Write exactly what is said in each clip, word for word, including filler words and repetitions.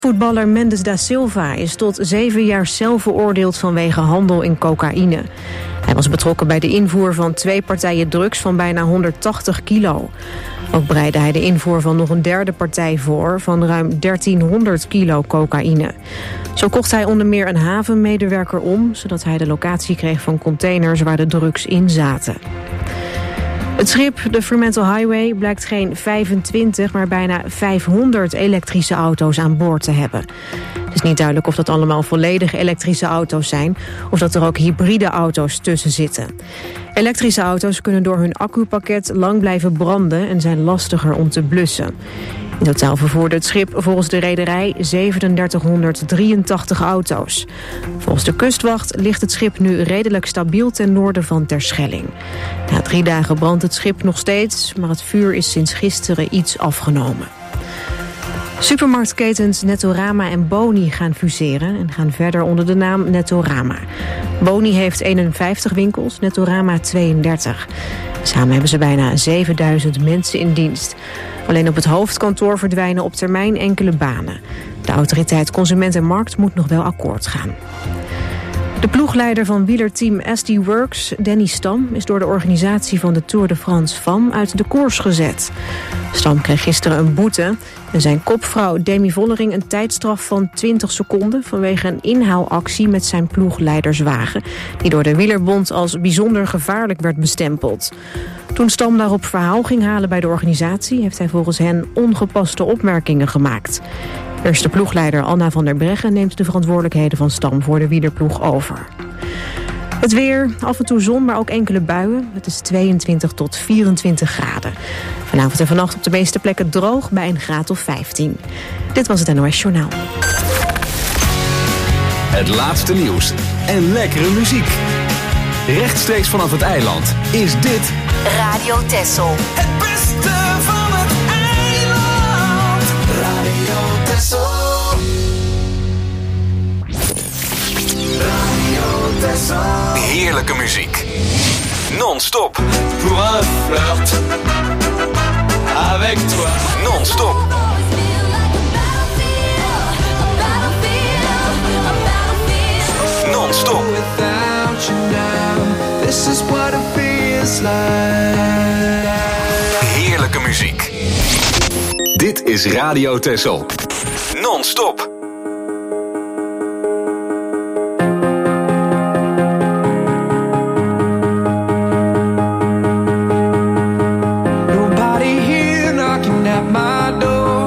Voetballer Mendes da Silva is tot zeven jaar cel veroordeeld vanwege handel in cocaïne. Hij was betrokken bij de invoer van twee partijen drugs van bijna honderdtachtig kilo. Ook bereidde hij de invoer van nog een derde partij voor van ruim dertienhonderd kilo cocaïne. Zo kocht hij onder meer een havenmedewerker om, zodat hij de locatie kreeg van containers waar de drugs in zaten. Het schip, de Fremantle Highway, blijkt geen vijfentwintig, maar bijna vijfhonderd elektrische auto's aan boord te hebben. Het is niet duidelijk of dat allemaal volledig elektrische auto's zijn of dat er ook hybride auto's tussen zitten. Elektrische auto's kunnen door hun accupakket lang blijven branden en zijn lastiger om te blussen. In totaal vervoerde het schip volgens de rederij zevenendertighonderddrieëntachtig auto's. Volgens de kustwacht ligt het schip nu redelijk stabiel ten noorden van Terschelling. Na drie dagen brandt het schip nog steeds, maar het vuur is sinds gisteren iets afgenomen. Supermarktketens Nettorama en Boni gaan fuseren en gaan verder onder de naam Nettorama. Boni heeft eenenvijftig winkels, Nettorama tweeëndertig. Samen hebben ze bijna zevenduizend mensen in dienst. Alleen op het hoofdkantoor verdwijnen op termijn enkele banen. De autoriteit Consument en Markt moet nog wel akkoord gaan. De ploegleider van wielerteam S D Works, Danny Stam, is door de organisatie van de Tour de France F A M uit de koers gezet. Stam kreeg gisteren een boete en zijn kopvrouw Demi Vollering een tijdstraf van twintig seconden vanwege een inhaalactie met zijn ploegleiderswagen, die door de Wielerbond als bijzonder gevaarlijk werd bestempeld. Toen Stam daarop verhaal ging halen bij de organisatie, heeft hij volgens hen ongepaste opmerkingen gemaakt. Eerste ploegleider Anna van der Breggen neemt de verantwoordelijkheden van Stam voor de wielerploeg over. Het weer, af en toe zon, maar ook enkele buien. Het is tweeëntwintig tot vierentwintig graden. Vanavond en vannacht op de meeste plekken droog bij een graad of vijftien. Dit was het N O S Journaal. Het laatste nieuws en lekkere muziek. Rechtstreeks vanaf het eiland is dit Radio Texel. Het beste van het eiland. Radio Texel. Radio Texel. heerlijke muziek. Non-stop. Pour un flirt avec toi. Non-stop. Non-stop. Without you now, this is what it feels like. Heerlijke muziek. Dit is Radio Texel. Non-stop. Nobody here knocking at my door.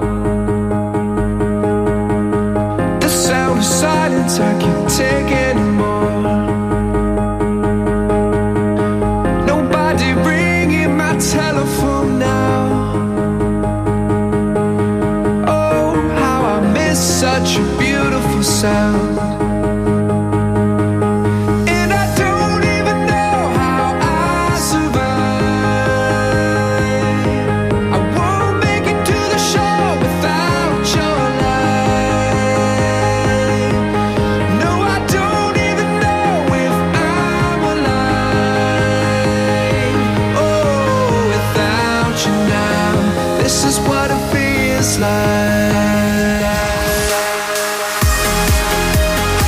The sound of silence, I can't take anymore. Nobody ringing my telephone now. Oh, how I miss such a beautiful sound. And I don't even know how I survive. I won't make it to the shore without your light. No, I don't even know if I'm alive. Oh, without you now, this is what it feels like.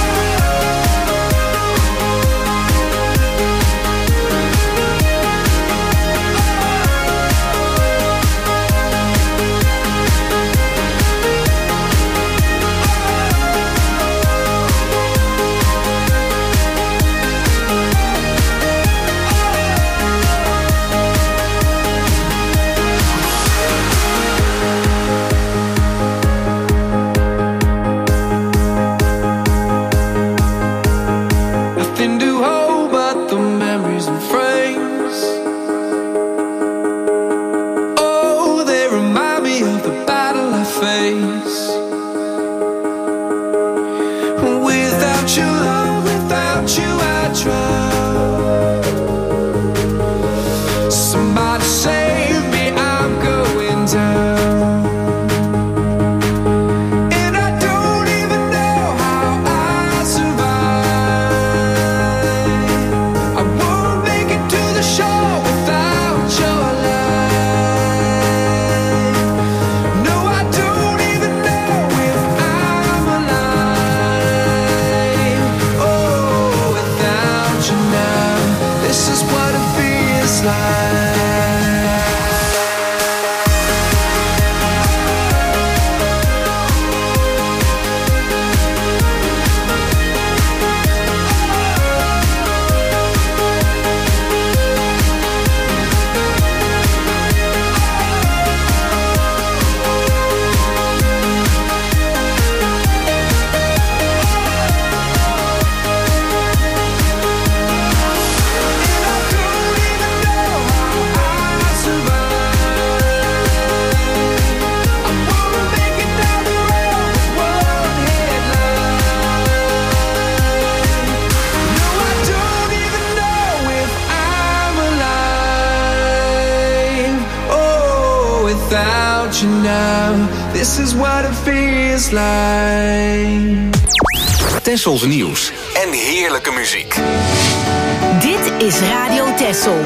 without you now. This is what it feels like. Tessels nieuws en heerlijke muziek. Dit is Radio Tessel.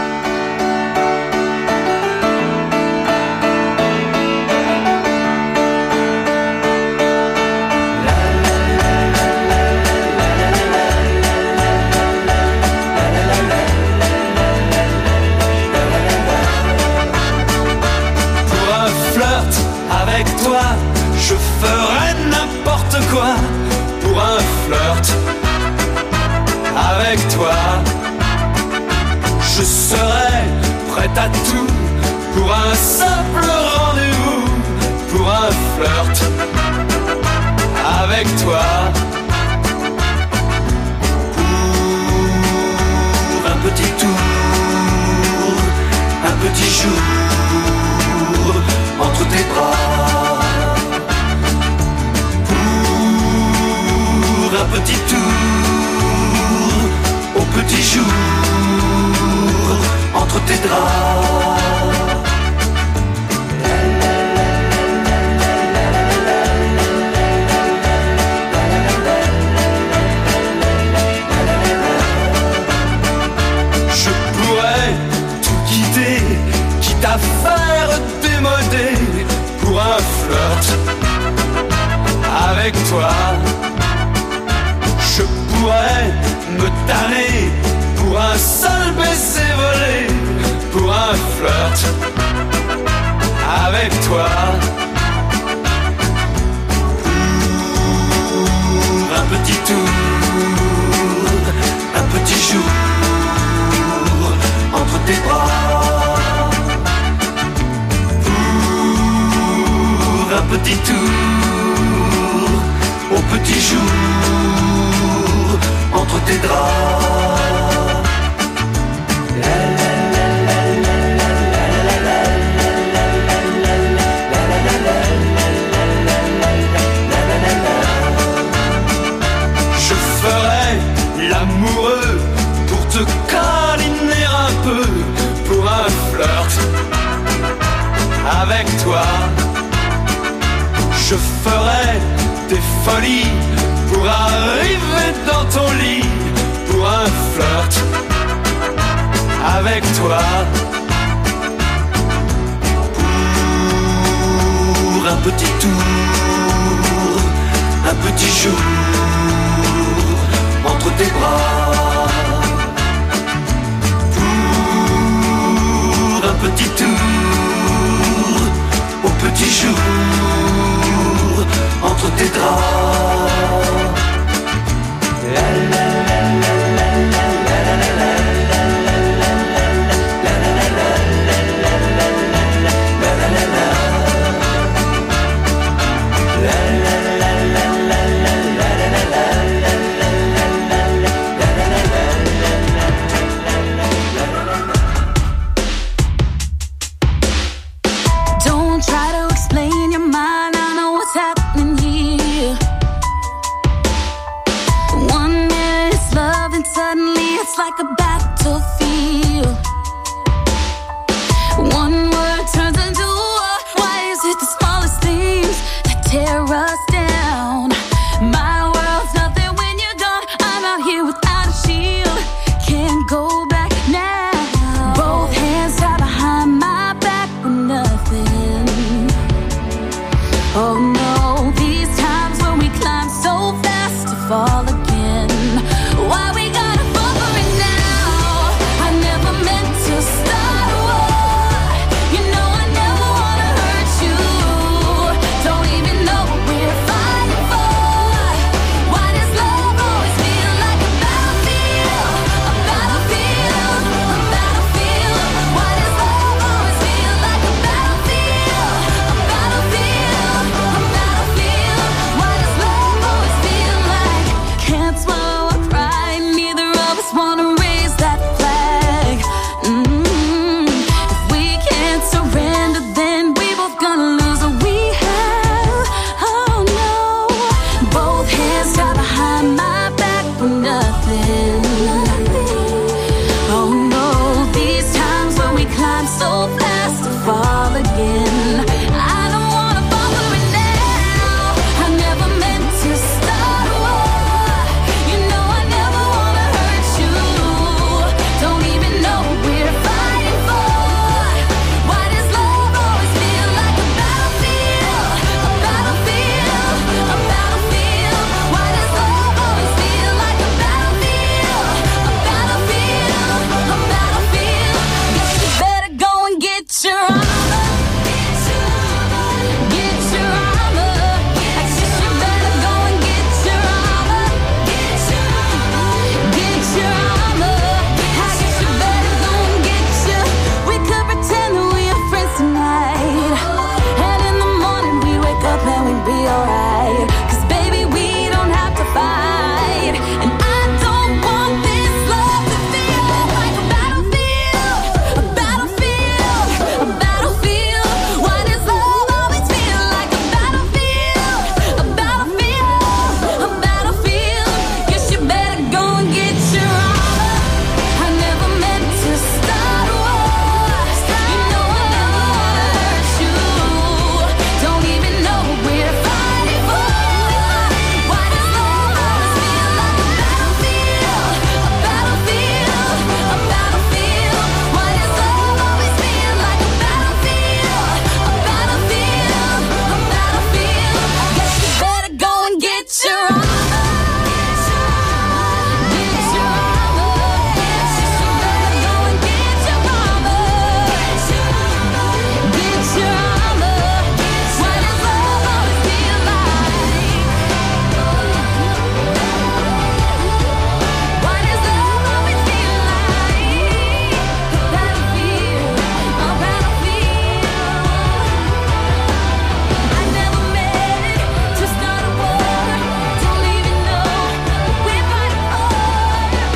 Je ferai n'importe quoi pour un flirt avec toi. Je serai prête à tout pour un simple rendez-vous, pour un flirt avec toi. Pour un petit tour, un petit jour entre tes bras. Un petit tour au petit jour entre tes draps. Je pourrais tout quitter, quitte à faire démoder pour un flirt avec toi. Je pourrais me tanner pour un seul baiser volé, pour un flirt avec toi. Pour un petit tour, un petit jour entre tes bras. Pour un petit tour au petit jour entre tes draps. Je ferai l'amoureux pour te câliner un peu, pour un flirt avec toi. Je ferai des folies pour arriver dans ton lit, pour un flirt avec toi. Pour un petit tour, un petit jour entre tes bras. Pour un petit tour au petit jour entre tes draps. La la la la la la la la la.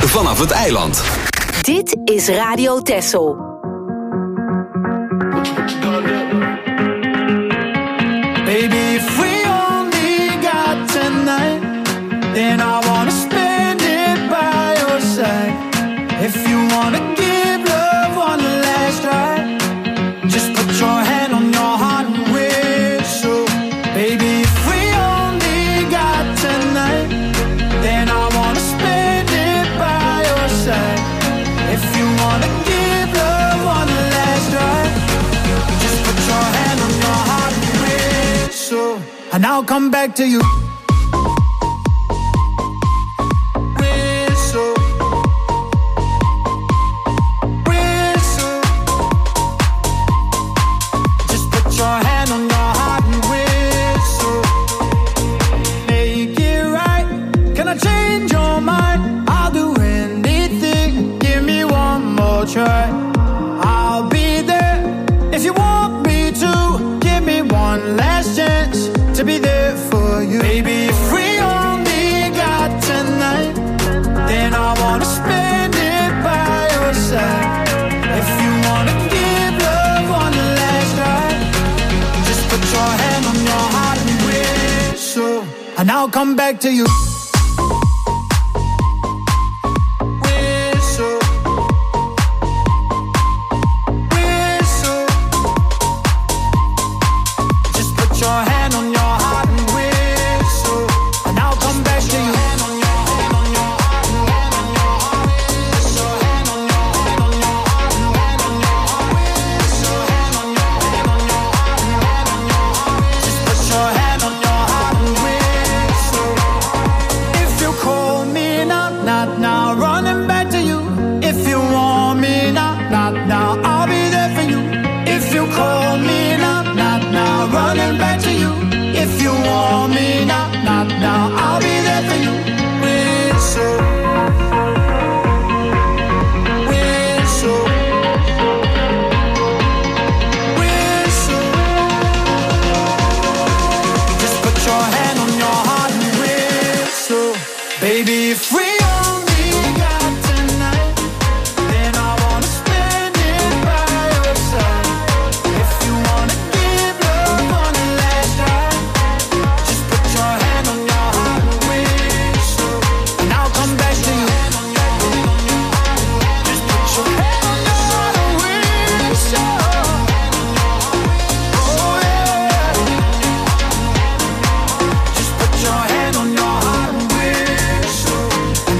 vanaf het eiland. Dit is Radio Texel. Baby, if we only got tonight, then I wanna spend it by your side. If you wanna give love one last try, just put your hand on your heart and whistle. Baby, if we only got tonight, then I wanna spend it by your side. If you wanna give love one last try, just put your hand on your heart and whistle, and I'll come back to you. Whistle, whistle, just put your hand on your heart and whistle. Make it right. Can I change your mind? I'll do anything. Give me one more try. I'll be there if you want me to. Give me one last chance to be there for you. Baby, if we only got tonight, then I wanna spend it by your side. If you wanna give love one last try, just put your hand on your heart and whistle, and I'll come back to you. Whistle, whistle, just put your hand on your heart and whistle, and I'll come back to you. Just put your hand on your heart and whistle. If you call me now, not now, running back to you. If you want me now, not now, I'll be there for you. If you call me now, not now, running back to you. If you want me now, not now, I'll be there for you. Whistle, whistle, whistle. Just put your hand on your heart and whistle. Baby, if we only got tonight, then I wanna spend it by your side. If you wanna give love one last try, just put your hand on your heart and whistle, and I'll come back to you. Just put your hand on your heart and whistle. Oh yeah. Just put your hand on your heart and whistle,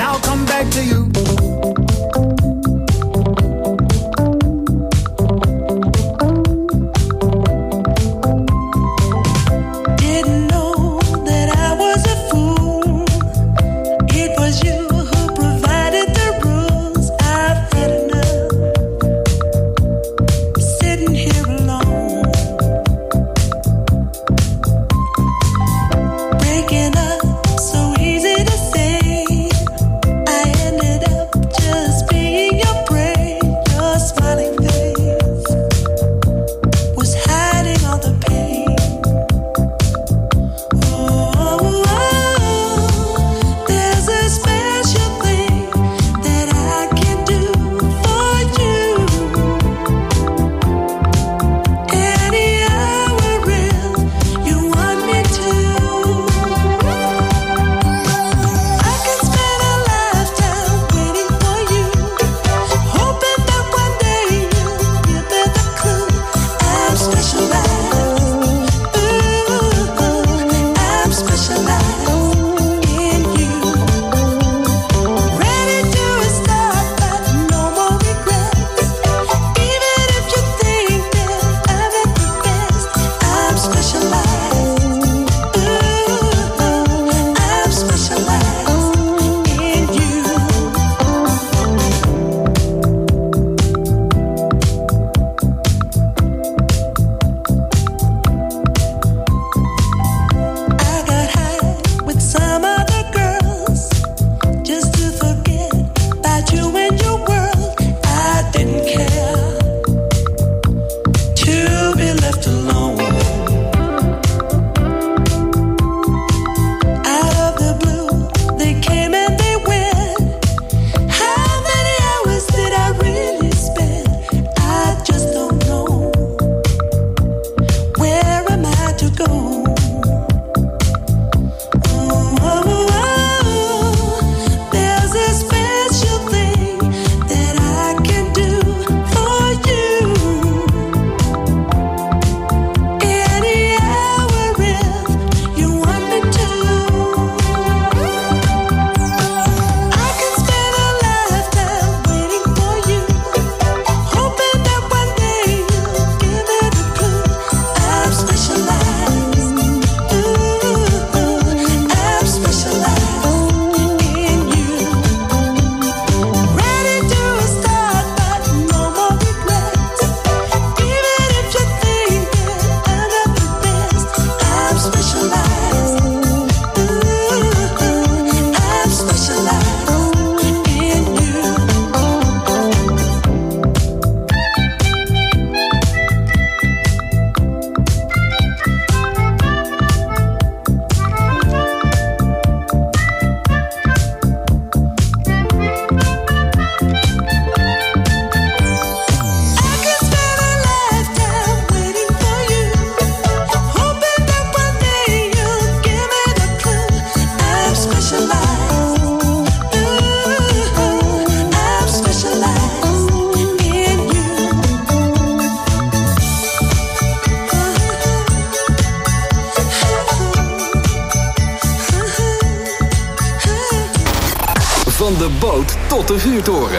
Van de boot tot de vuurtoren.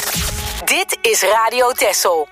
Dit is Radio Texel.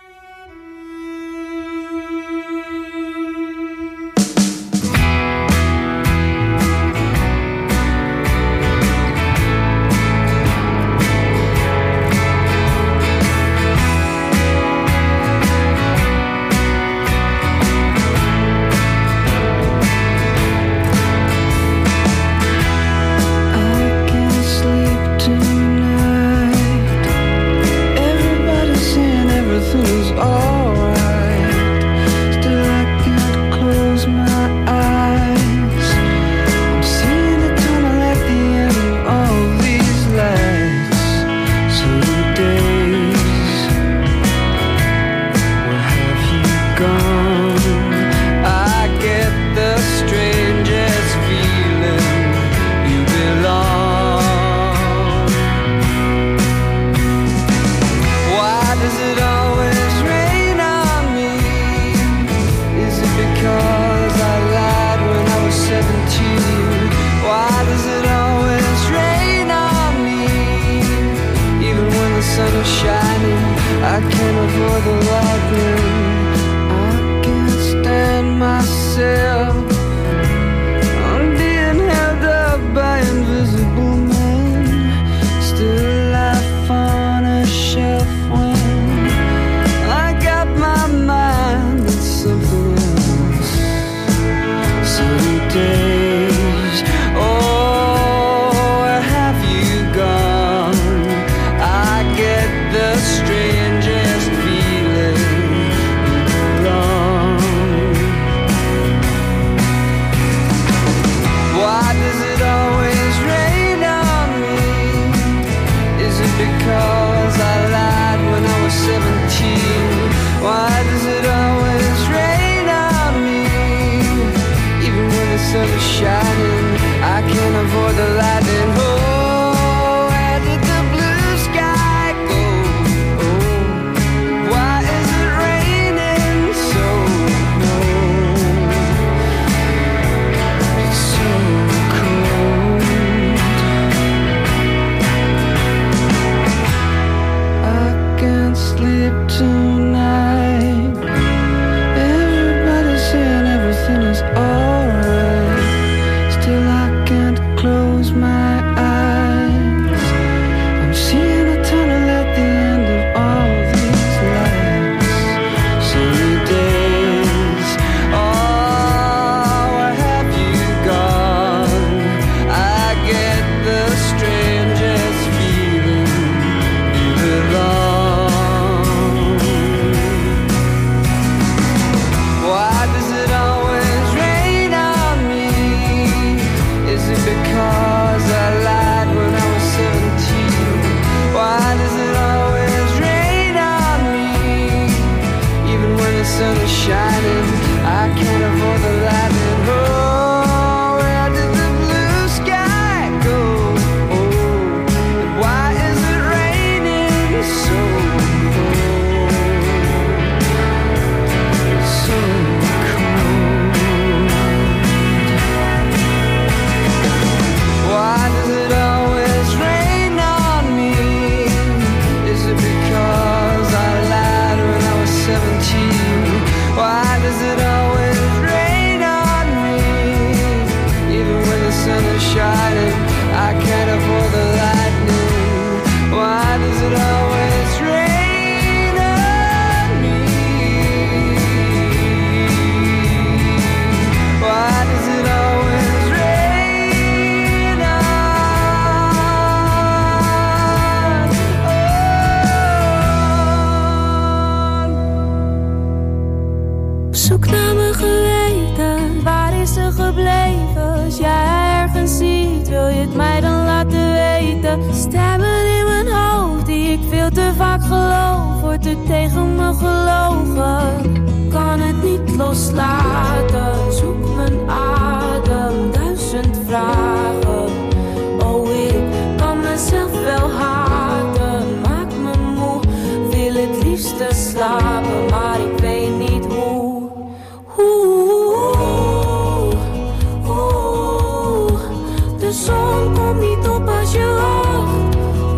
De zon komt niet op als je wacht.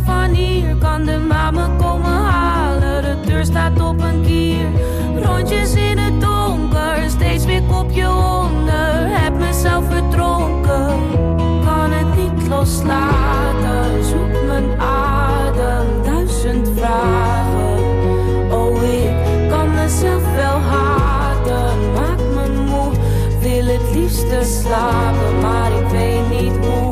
van hier, kan de maan me komen halen. De deur staat op een kier, rondjes in het donker, steeds weer kopje onder. Heb mezelf verdronken, kan het niet loslaten. Zoek mijn adem, duizend vragen. Oh, ik kan mezelf wel haten, maak me moe, wil het liefste slapen, maar ik weet niet hoe.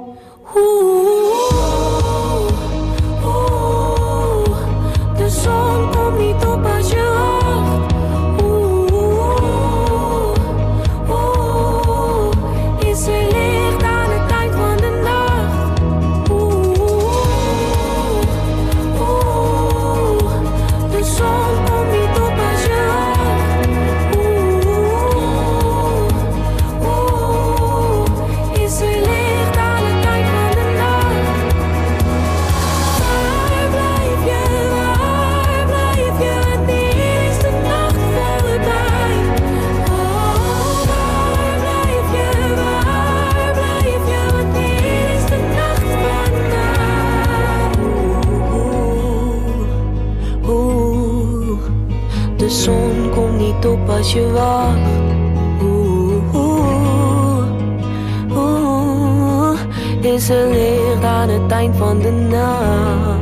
Oeh, oeh, de zon komt niet op als je wacht. Oeh, oeh, is er licht aan het eind van de nacht. Oeh, oeh, de zon komt niet op als je wacht. Oeh, oeh, is er licht aan het eind van de nacht. Waar blijf je, waar blijf je, wanneer is de nacht voorbij? Oh, waar blijf je, waar blijf je, wanneer is de nacht voorbij? Oeh, oeh, de zon komt niet op als je wacht. Oeh, oeh, oeh, is er licht aan het eind van de nacht.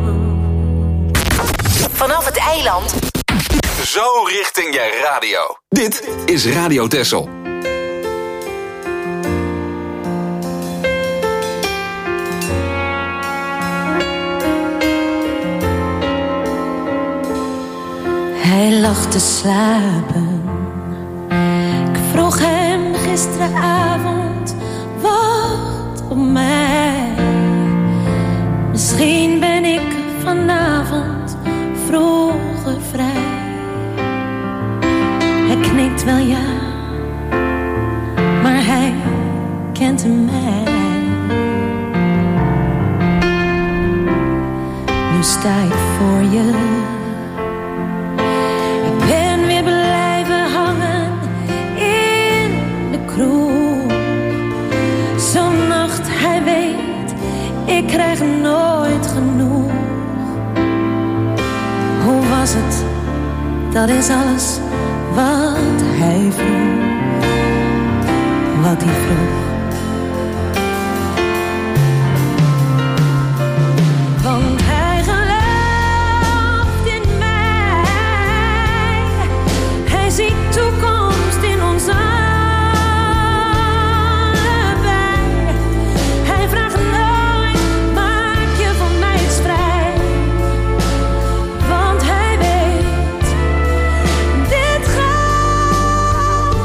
Vanaf het eiland. Zo richting je radio. Dit is Radio Texel. Hij lag te slapen. Ik vroeg hem gisteravond, wacht op mij. Misschien ben ik vanavond vroeger vrij. Hij knikt wel ja, maar hij kent mij. Nu sta ik voor je. Ik ben weer blijven hangen in de kroeg. Zo'n nacht, hij weet, ik krijg nooit genoeg. Hoe was het? Dat is alles wat hij vroeg. Wat hij vroeg. Want hij gelooft in mij. Hij ziet toekomst in ons allebei. Hij vraagt nooit, maak je van mij eens vrij. Want hij weet, dit gaat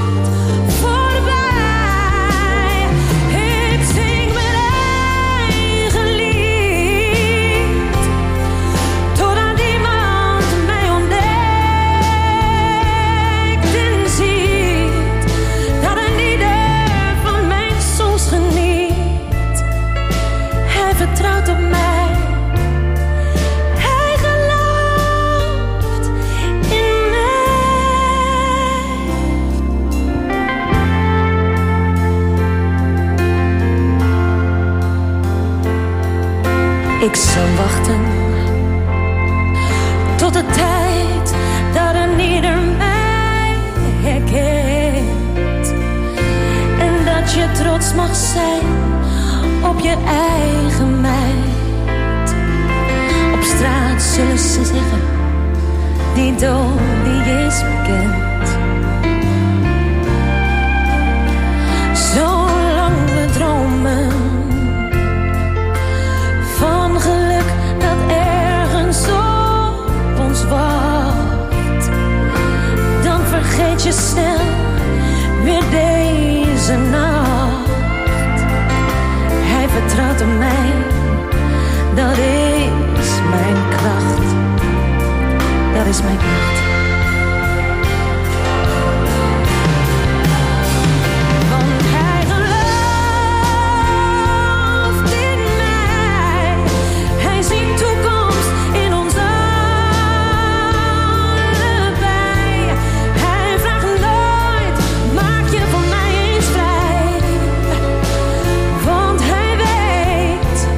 voorbij. Ik zing mijn eigen lied, totdat iemand mij ontdekt en ziet dat een ieder van mijn songs geniet. Hij vertrouwt op mij. Hij gelooft in mij. Ik zal wachten tot de tijd dat een ieder mij herkent. En dat je trots mag zijn op je eigen meid. Op straat zullen ze zeggen, die dood die is bekend. Zolang we dromen van geluk dat ergens op ons wacht, dan vergeet je snel weer deze nacht. Hij vertrouwt op mij, dat is mijn kracht. Dat is mijn kracht. Want hij gelooft in mij. Hij ziet toekomst in ons allebei. Hij vraagt nooit, maak je van mij eens vrij. Want hij weet,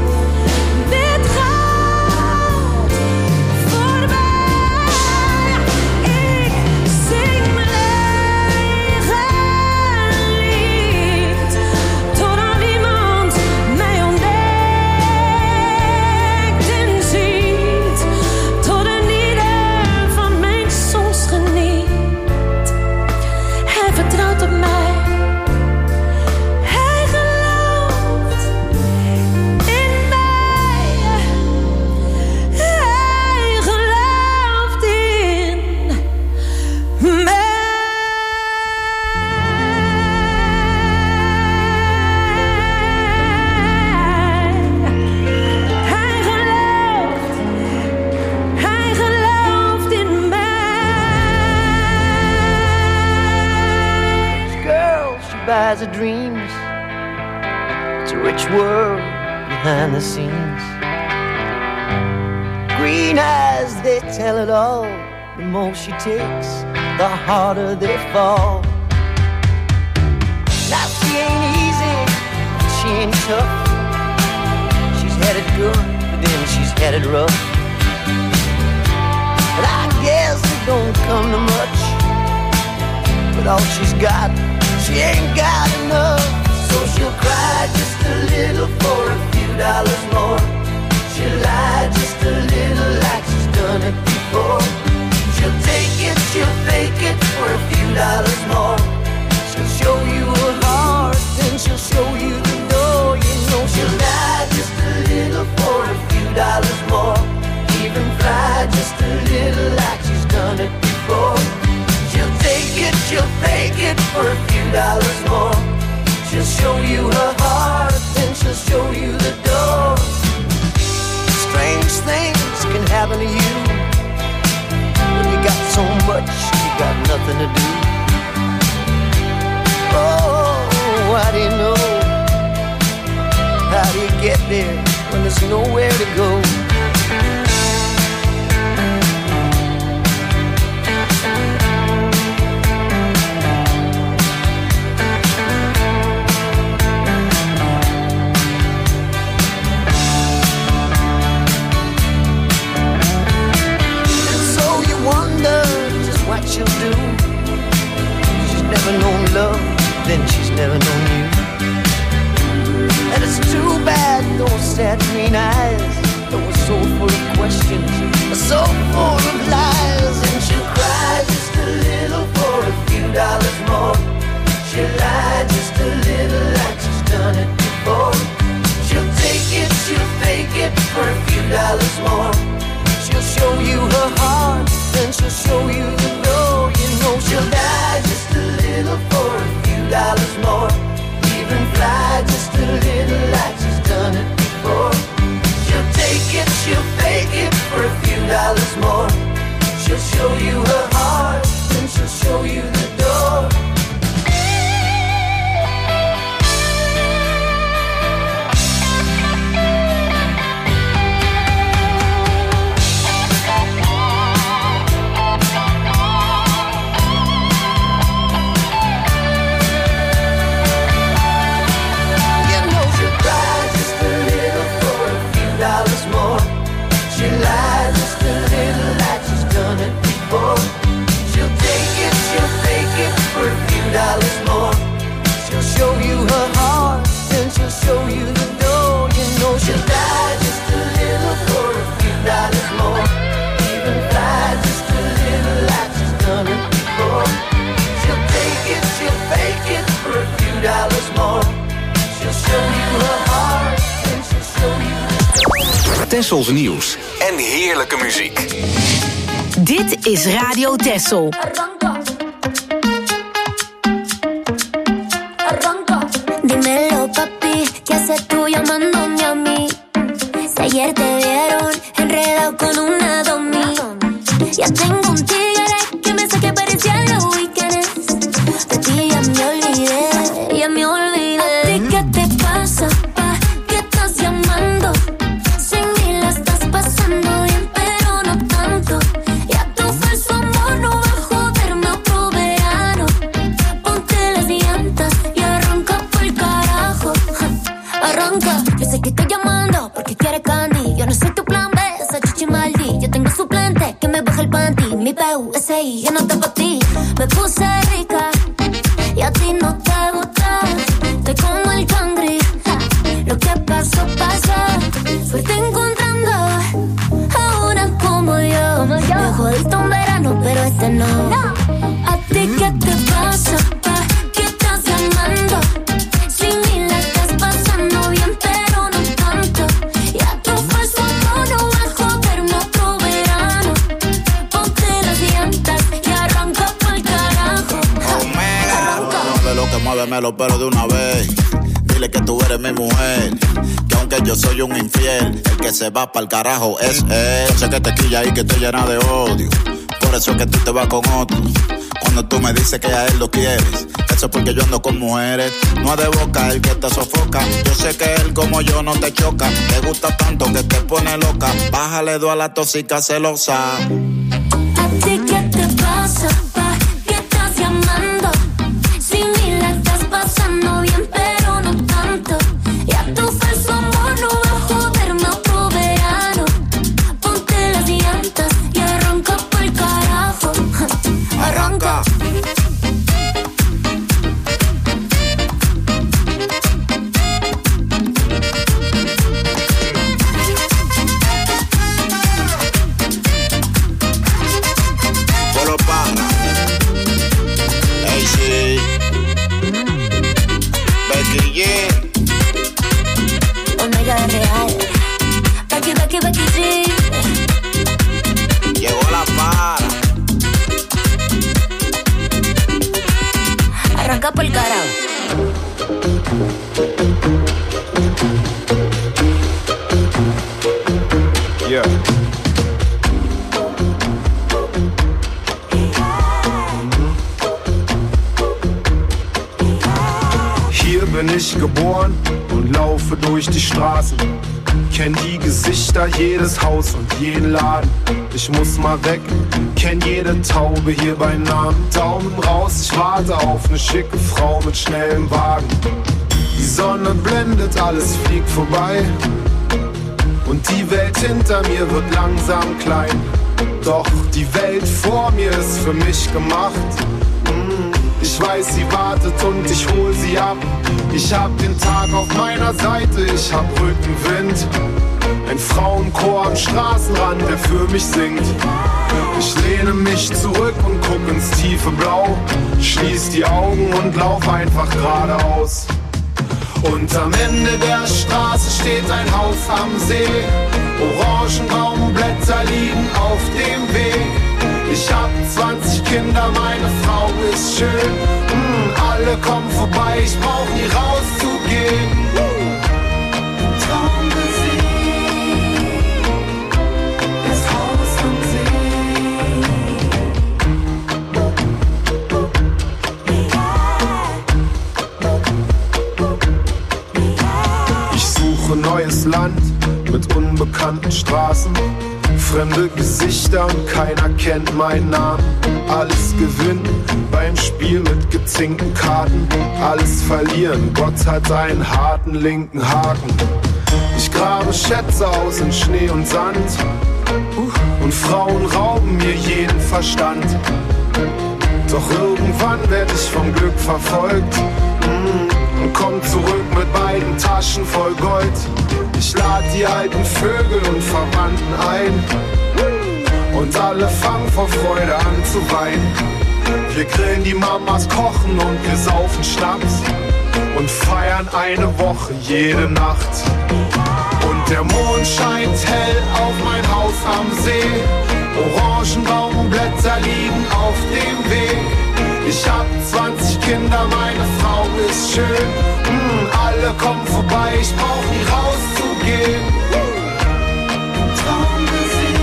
eyes of dreams. It's a rich world behind the scenes. Green eyes, they tell it all. The more she takes, the harder they fall. Now she ain't easy, she ain't tough. She's headed good, but then she's headed rough. But I guess it don't come to much. With all she's got, she ain't got enough. So she'll cry just a little for a few dollars more. She'll lie just a little like she's done it before. She'll take it, she'll fake it for a few dollars more. She'll show you her heart, then she'll show you the door. You know she'll lie just a little for a few dollars more. Even fly just a little like she's done it before. She'll take it, she'll fake it for a few dollars more. She'll show you her heart, then she'll show you the door. Strange things can happen to you when you got so much, you got nothing to do. Oh, how do you know? How do you get there when there's nowhere to go? What she'll do. She's never known love, then she's never known you. And it's too bad those sad green eyes that were so full of questions are so full of lies. And she'll cry just a little for a few dollars more. She'll lie just a little like she's done it before. She'll take it, she'll fake it for a few dollars more. She'll show you her heart, then she'll show you the door. You know she'll die just a little for a few dollars more. Even fly just a little like she's done it before. She'll take it, she'll fake it for a few dollars more. She'll show you her heart, then she'll show you the door. Tessels nieuws en heerlijke muziek. Dit is Radio Tessel. Dímelo, papi, ¿qué haces tú llamándome a mí? Si ayer te vieron enredado con una domi. Ya tengo un tigre que me saque parecía los weekends. De ti ya me olvidé, ya me olvidé. ¿A ti qué te pasa, pa? ¿Qué estás llamando? Sin mí la estás pasando bien, pero no tanto. Ya tu falso amor no va a joderme otro verano. Ponte las llantas y arranca pa'l carajo. Arranca, yo sé que estoy llamando porque quieres candy. Yo no soy tu plan B, esa chichi maldi. Yo tengo suplente que me baja el panty. Mi P U S I, yo no te pa' ti. Me puse rica y a ti no te gusta. Estoy como el cangri, lo que pasó, pasó. Suerte encontrando a una como yo. Me jodiste un verano, pero este no. ¿A ti qué te pasa, pa? ¿Qué estás llamando? Sin mí la estás pasando bien, pero no tanto. Ya tu falso amor no va a joderme otro verano. Ponte las llantas y arranca pa'l carajo. Mueve lo que muévemelo, pero de una vez. Dile que tú eres mi mujer, que aunque yo soy un infiel, el que se va pa'l carajo es él. Sé que te quilla y que te llena de odio, por eso es que tú te vas con otro. Cuando tú me dices que a él lo quieres, sé por qué yo ando con mujeres. No es de boca el que te sofoca. Yo sé que él como yo no te choca. Te gusta tanto que te pone loca. Bájale dos a la tóxica celosa. ¿A ti qué te pasa, pa? ¿Qué estás llamando? Si ni la estás pasando bien, pero no tanto. Y a tu falso amor no va a joderme otro verano. Ponte las llantas y arranca pa'l carajo. Arranca. Omega es real. Becky, Becky, Becky, sí. Llegó la para. Arranca por el carajo. Yeah. Hier bin ich geboren und laufe durch die Straßen. Kenn die Gesichter, jedes Haus und jeden Laden. Ich muss mal weg, kenn jede Taube hier bei Namen. Daumen raus, ich warte auf eine schicke Frau mit schnellem Wagen. Die Sonne blendet, alles fliegt vorbei. Und die Welt hinter mir wird langsam klein. Doch die Welt vor mir ist für mich gemacht. Ich weiß, sie wartet und ich hol sie ab. Ich hab den Tag auf meiner Seite, ich hab Rückenwind. Ein Frauenchor am Straßenrand, der für mich singt. Ich lehne mich zurück und guck ins tiefe Blau. Schließ die Augen und lauf einfach geradeaus. Und am Ende der Straße steht ein Haus am See. Orangenbaumblätter liegen auf dem Weg. Ich hab zwanzig Kinder, meine Frau ist schön. Mm, alle kommen vorbei, ich brauch nie rauszugehen. Traummusik, das Haus am See. Ich suche neues Land mit unbekannten Straßen. Fremde Gesichter und keiner kennt meinen Namen. Alles gewinnen beim Spiel mit gezinkten Karten. Alles verlieren, Gott hat einen harten linken Haken. Ich grabe Schätze aus in Schnee und Sand. Und Frauen rauben mir jeden Verstand. Doch irgendwann werd ich vom Glück verfolgt. Und komm zurück mit beiden Taschen voll Gold. Ich lad die alten Vögel und Verwandten ein. Und alle fangen vor Freude an zu weinen. Wir grillen die Mamas, kochen und wir saufen Schnaps. Und feiern eine Woche jede Nacht. Und der Mond scheint hell auf mein Haus am See. Orangenbaumblätter liegen auf dem Weg. Ich hab zwanzig Kinder, meine Frau ist schön. Mm, alle kommen vorbei, ich brauch nie rauszugehen. Traummusik,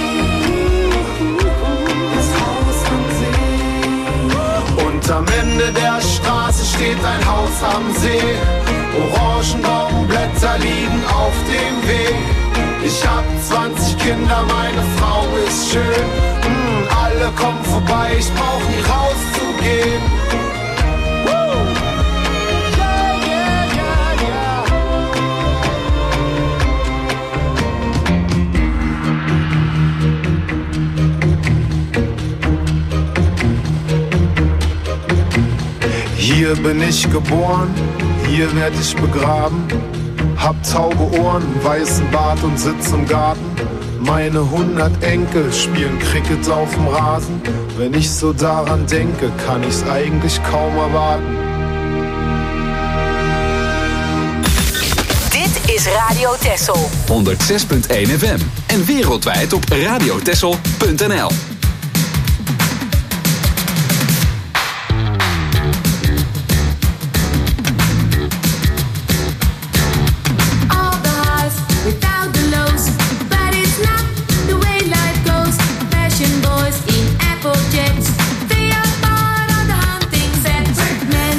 das Haus am See. Und am Ende der Straße steht ein Haus am See. Orangenbaumblätter liegen auf dem Weg. Ich hab zwanzig Kinder, meine Frau ist schön. Mm, alle kommen vorbei, ich brauch nie rauszugehen. Woo! Yeah, yeah, yeah, yeah. Hier bin ich geboren, hier werd ich begraben. Hab taube Ohren, weißen Bart und sitz im Garten. Meine hundert Enkel spielen Cricket auf dem Rasen. Wenn ich so daran denke, kann ich's eigentlich kaum erwarten. Dit is Radio Texel. honderdzes punt één F M en wereldwijd op radiotexel punt n l. Boys in Applejack. They are part of the hunting set.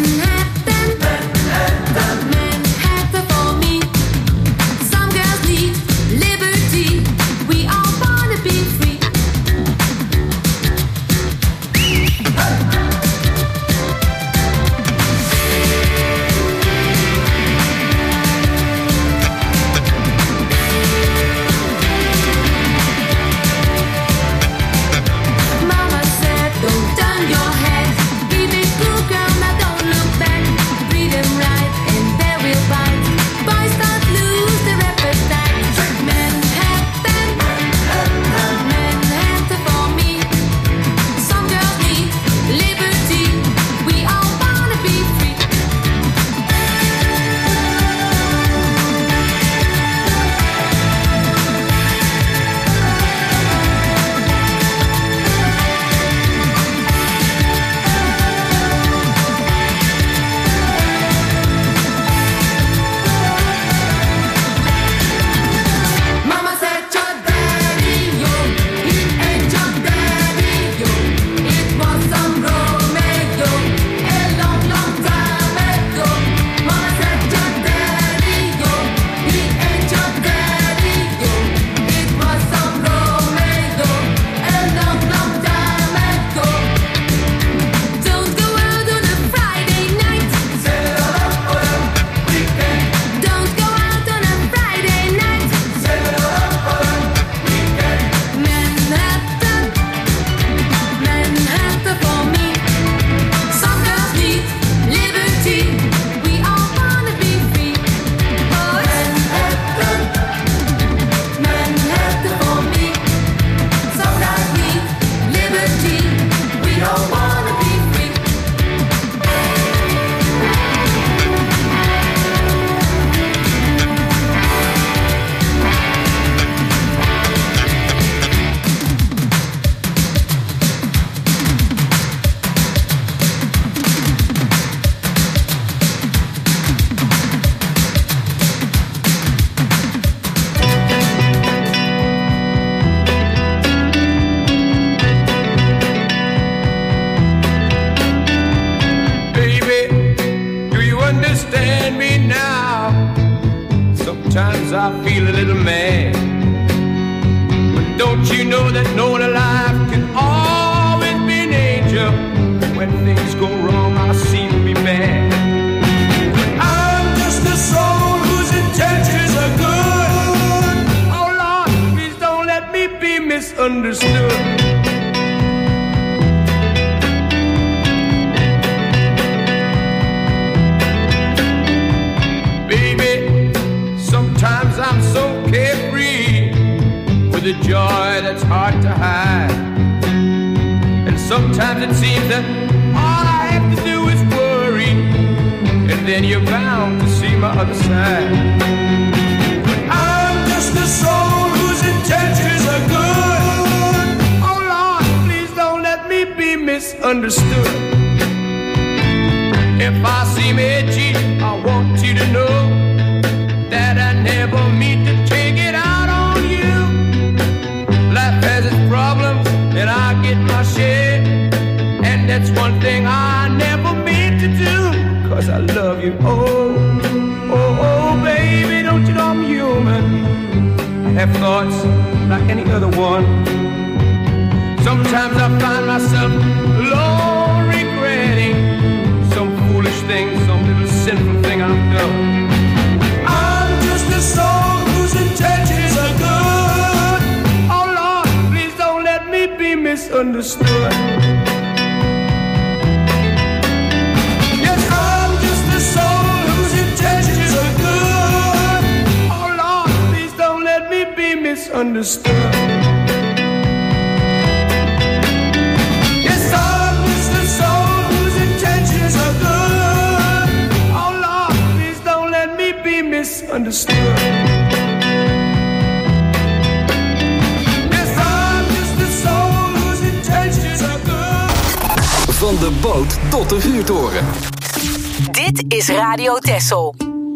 Sometimes I feel a little mad, but don't you know that no one alive can always be an angel? When things go wrong, I seem to be bad. But I'm just a soul whose intentions are good. Oh Lord, please don't let me be misunderstood. Sometimes I'm so carefree with a joy that's hard to hide. And sometimes it seems that all I have to do is worry, and then you're bound to see my other side. But I'm just a soul whose intentions are good. Oh Lord, please don't let me be misunderstood. If I seem edgy, I want you to know that I never mean to take it out on you. Life has its problems, and I get my share. And that's one thing I never meant to do, 'cause I love you. Oh, oh, oh, baby, don't you know I'm human? I have thoughts like any other one. Sometimes I find myself alone regretting some foolish thing, some little sinful thing I've done. The soul whose intentions are good. Oh Lord, please don't let me be misunderstood. Yes, I'm just a soul whose intentions are good. Oh Lord, please don't let me be misunderstood. Yes, I'm just a soul whose intentions are good. Oh Lord, please don't let me be misunderstood. Van de boot tot de vuurtoren. Dit is Radio Texel.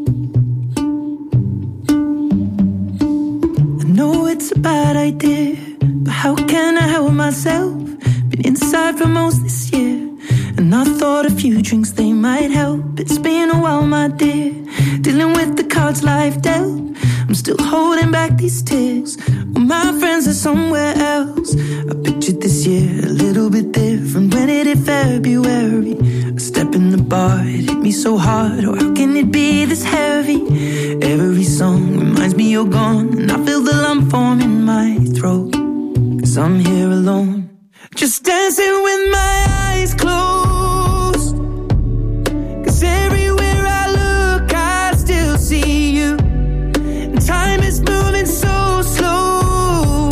I know it's a bad idea, but how can I help myself? Been inside for most this year, and I thought a few drinks they might help. It's been a while, my dear, dealing with the cards life dealt. I'm still holding back these tears, well, my friends are somewhere else. I pictured this year a little bit different. When it hit February, a step in the bar, it hit me so hard. Oh, how can it be this heavy? Every song reminds me you're gone, and I feel the lump form in my throat, 'cause I'm here alone, just dancing with my eyes closed. 'Cause everywhere I look, I still see you. Time is moving so slow,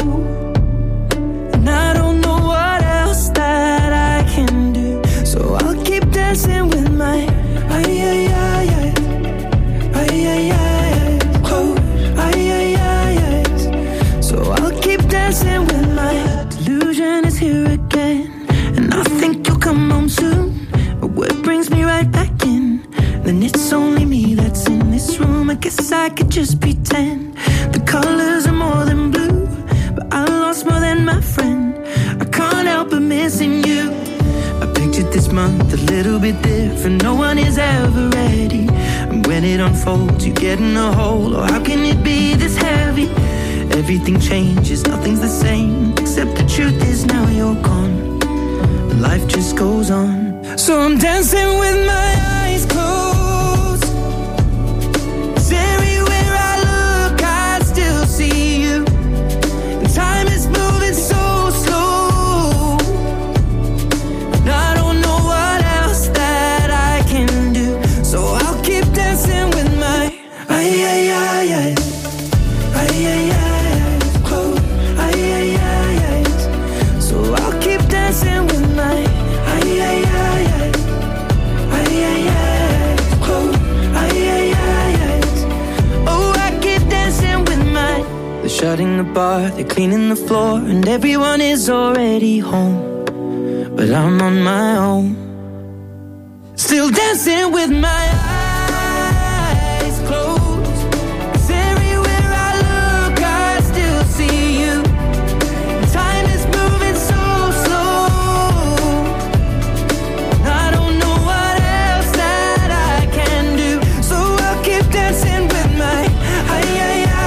and I don't know what else that I can do. So I'll keep dancing with my ay ay ay ay ay ay ay close ay ay ay ay. So I'll keep dancing with my delusion is here again, and I think you'll come home soon. But what brings me right back in? Then it's only me that's in this room. I guess I could just pretend the colors are more than blue, but I lost more than my friend. I can't help but missing you. I pictured this month a little bit different. No one is ever ready, and when it unfolds, you get in a hole. Oh, how can it be this heavy? Everything changes, nothing's the same, except the truth is now you're gone, and life just goes on. So I'm dancing with my eyes closed, 'cause everywhere I look, I still see you. And time is moving so slow, and I don't know what else that I can do. So I'll keep dancing with my ay ay ay ay ay ay ay close ay ay ay ay. So I'll keep dancing with my ay ay ay ay ay ay ay close ay ay ay ay. Oh, I keep dancing with my. They're shutting the bar, they're cleaning the floor, and everyone is already home, but I'm on my own, still dancing with my eyes closed. 'Cause everywhere I look, I still see you. Time is moving so slow, and I don't know what else that I can do. So I'll keep dancing with my ay ay ay.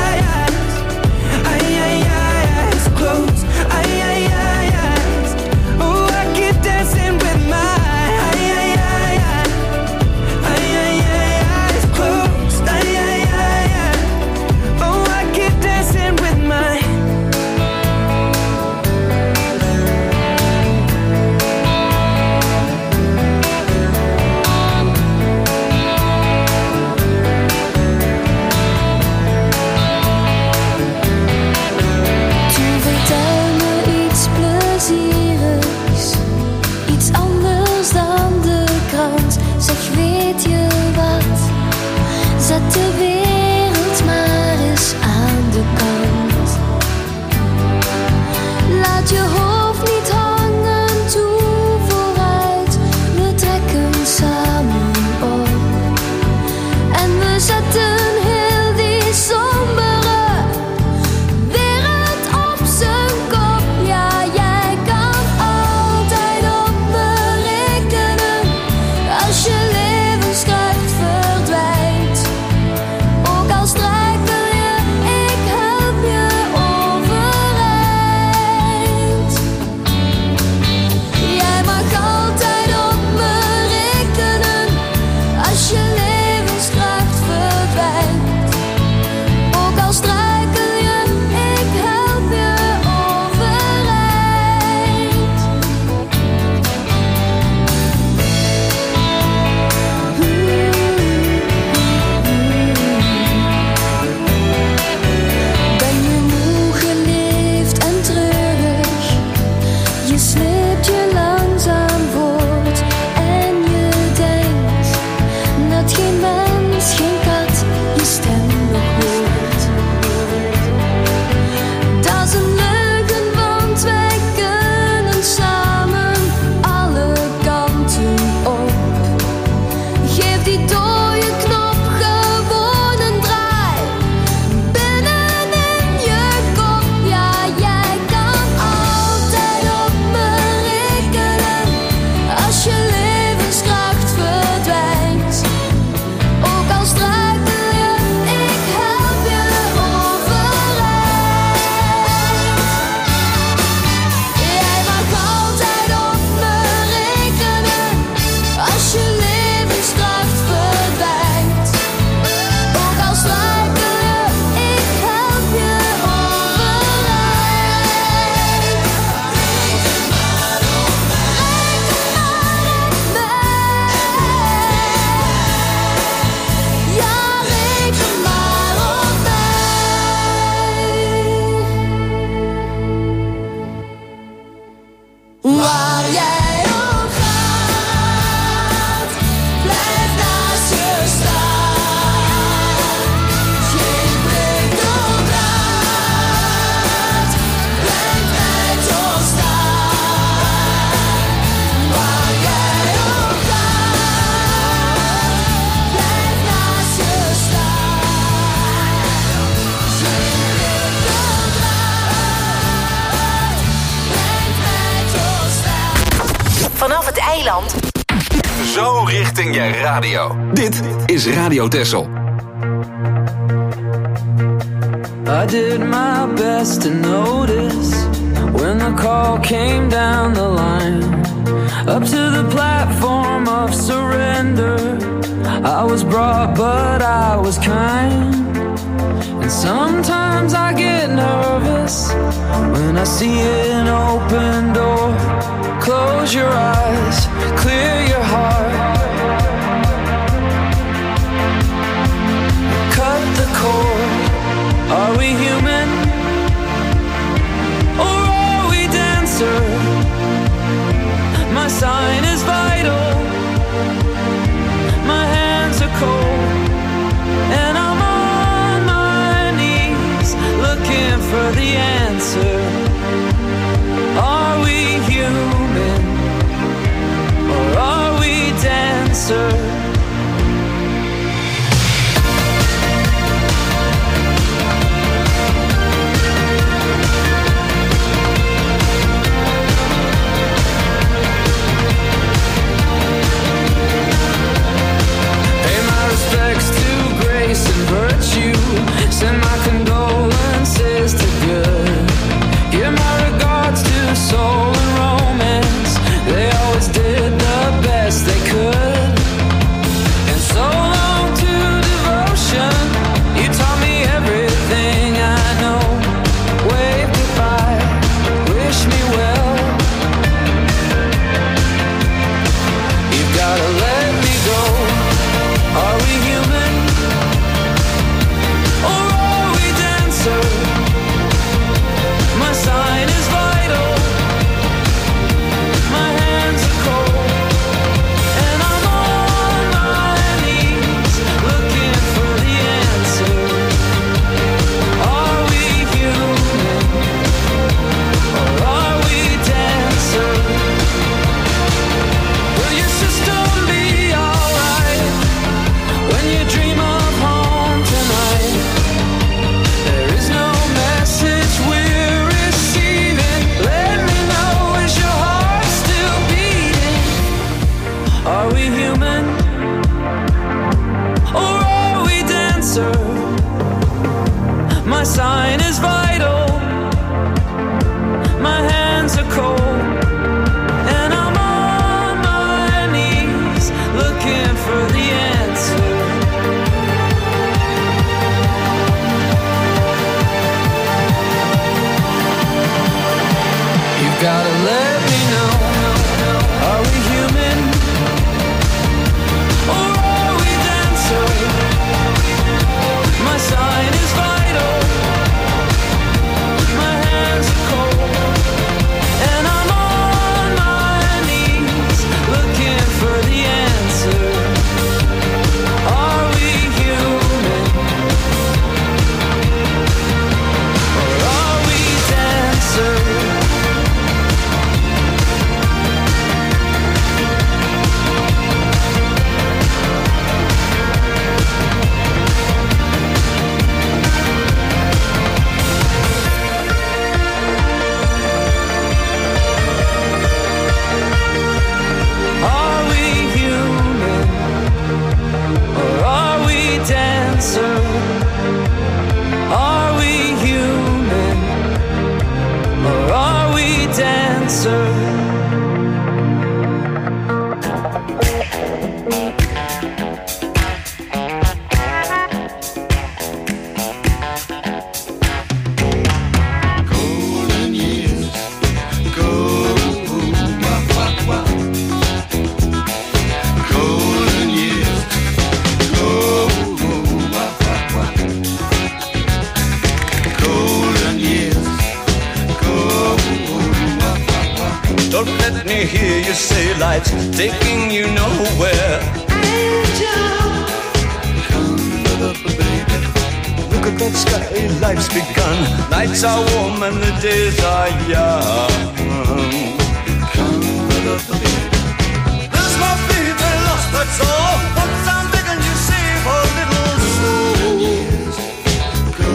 Waar jij ook gaat, blijf naast je staan. Geen blik op raad, blijf mij toch staan. Waar jij ook gaat, blijf naast je staan. Geen blik op raad, blijf mij toch staan. Vanaf het eiland. Zo richting je radio. Dit is Radio Texel. I did my best to notice when the call came down the line. Up to the platform of surrender. I was brought, but I was kind. And sometimes I get nervous when I see an open door. Close your eyes, clear your heart. Cut the cord. Are we human? Or are we dancer? My sign is vital. My hands are cold. And I'm on my knees looking for the answer. Are we human? Or are we dancer? Pay my respects to grace and virtue. Send my condolences to good. Give my regards to soul and romance. They always did the best they could. And so long to devotion. You taught me everything I know. Wave goodbye, wish me well. You've gotta let me go. Are we human? Or are we dancer? My sign is vital. My hands are cold. And I'm on my knees looking for the answer. Are we human? Or are we dancer? Will your system be alright when you dream of home tonight? There is no message we're receiving. Let me know, is your heart still beating? Are we human? Or are we dancer? My sign is vital. My hands are cold. And I'm on my knees looking for the answer. You've gotta let me know. Are we human? Or are we dancer? My sign is vital. My hands are cold. And I'm on my knees looking for the answer. Are we human? Or are we dancer? hear you say life's taking you nowhere. Angel, come up, baby. Look at that sky, life's begun. Nights are warm and the days are young. Come up, baby. There's my baby lost, that's all. Once I'm begging you, save a little soul. Go,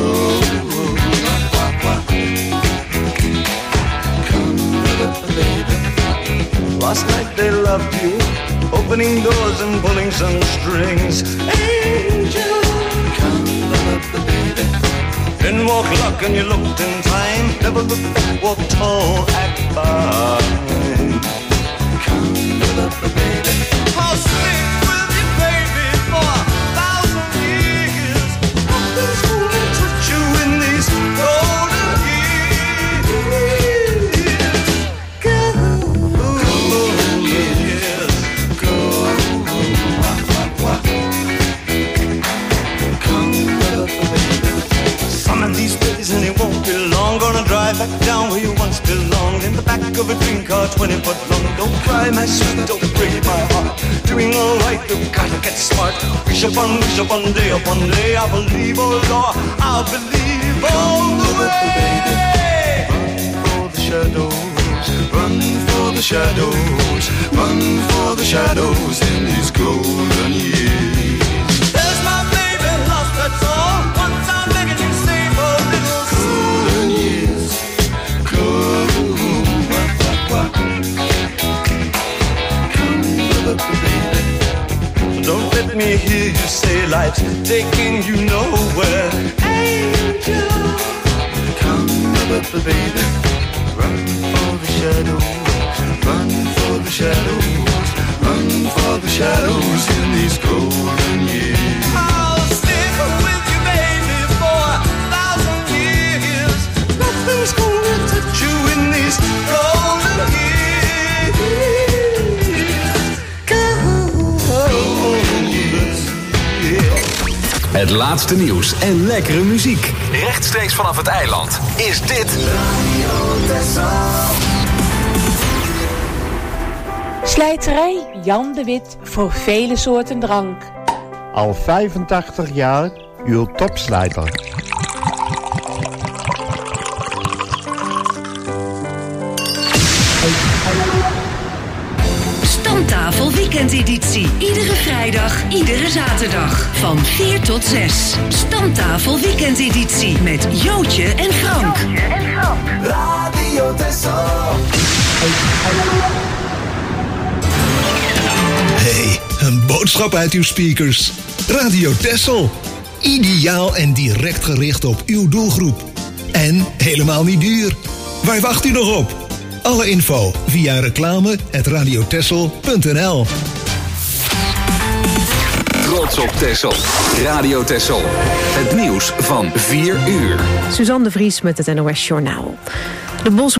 come up, baby. Last night they loved you, opening doors and pulling some strings. Angel, come up, baby. Then walk luck and you looked in time. Never look back, walk tall, act fine. Come up, baby. I'll stick with you, baby, for a thousand years. Nothing's gonna touch you in these golden years. Go, golden years. Go, come up, baby. Some of these days and it won't be long. Gonna drive back down where you once belonged. In the back of a dream car, twenty foot long. Don't cry, my sweet, don't break my heart. Doing alright, you've gotta get smart. Wish upon, wish upon, day upon day. I believe, oh Lord, I believe all the way. Run for the shadows, run for the shadows, run for the shadows in these golden years. There's my baby lost, that's all. Once I'm begging you, save a little golden years. Golden, come up, baby. Don't let me hear you say life's taking you nowhere. Angel, come up, baby. Run for the shadows, run for the shadows, run for the shadows in these golden years. I'll stick with you, baby, for a thousand years. Nothing's gonna touch you in these golden years. Golden years. Het laatste nieuws en lekkere muziek. Rechtstreeks vanaf het eiland is dit Slijterij Jan de Wit voor vele soorten drank. Al vijfentachtig jaar uw topslijter. Stamtafel weekendeditie. Iedere vrijdag, iedere zaterdag. Van vier tot zes. Stamtafel weekendeditie. Met Jootje en Frank. Jootje en Frank. Radio Texel. Hey, een boodschap uit uw speakers. Radio Texel. Ideaal en direct gericht op uw doelgroep. En helemaal niet duur. Waar wacht u nog op? Alle info via reclame at radiotexel punt n l. Trots op Texel. Radio Texel. Het nieuws van vier uur. Suzanne de Vries met het N O S Journaal. De Bos